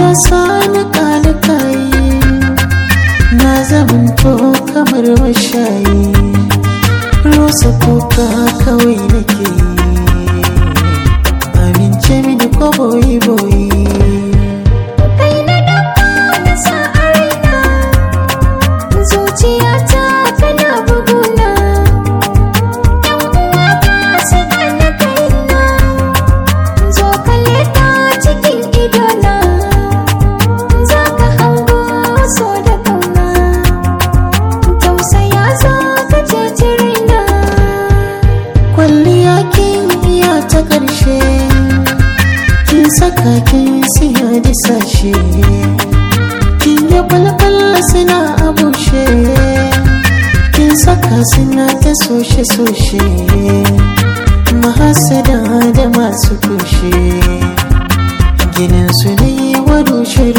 sani kalikayi na zamanto kamar mashayi rusa kuka kawai nake amince mini ko boyi zuciyata tana buguna yan uwata suna na kaina zo kalle ta cikin idona za ka hango so da kauna tausaya zo ka ceci raina kwalliya kin iya ta ƙarshe kin saka kin siya da sashe kin yi balbal suna abushe kin saka suna ta soshe mahasada da masu kushe ginin su ne wa rushe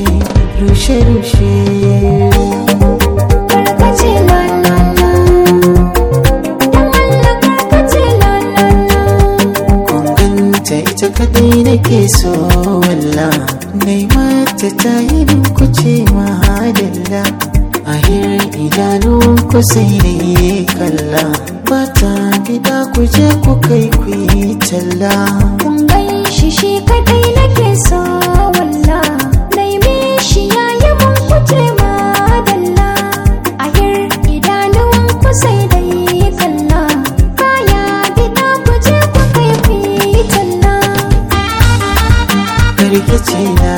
karkace la la la dan Allah karkace la la la kunganta ita kadai nake so walla nai mata ta yi min kuce mahadalla ahir idanun ku sai ne kalla ba ta gida ku je ku kai ku yi talla kun gaishe shi kadai nake so walla dai me shi yayi mun kuce madalla ahir idanuwan ku sai dai kalla baya gida ku je ku kai ku yi talla karkace